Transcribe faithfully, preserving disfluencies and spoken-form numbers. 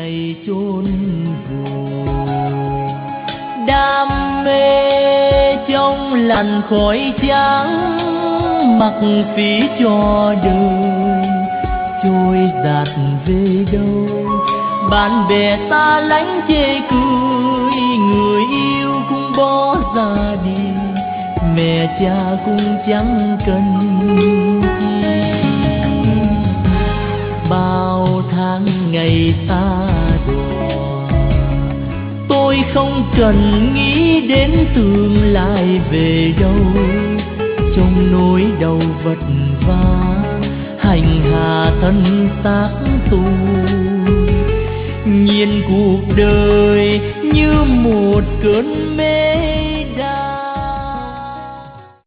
ngày chôn vùi. Đam mê trong làn khói trắng, mặc phí cho đời trôi dạt về đâu. Bạn bè ta lánh chê cười, người yêu cũng bỏ ra đi, mẹ cha cũng chẳng cần chi. Bao tháng ngày xa đọa, tôi không cần nghĩ đến tương lai về đâu. Trong nỗi đau vất vả, hành hạ thân xác tôi, nhìn cuộc đời như một cơn mê